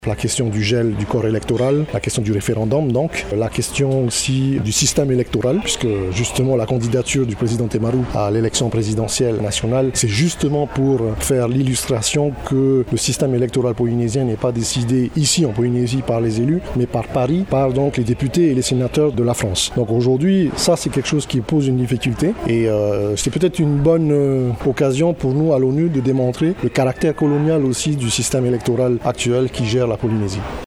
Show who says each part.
Speaker 1: La question du gel du corps électoral, la question du référendum donc, la question aussi du système électoral, puisque justement la candidature du président Temaru à l'élection présidentielle nationale, c'est justement pour faire l'illustration que le système électoral polynésien n'est pas décidé ici en Polynésie par les élus, mais par Paris, par donc les députés et les sénateurs de la France. Donc aujourd'hui, ça c'est quelque chose qui pose une difficulté et c'est peut-être une bonne occasion pour nous à l'ONU de démontrer le caractère colonial aussi du système électoral actuel qui gère la Polynésie.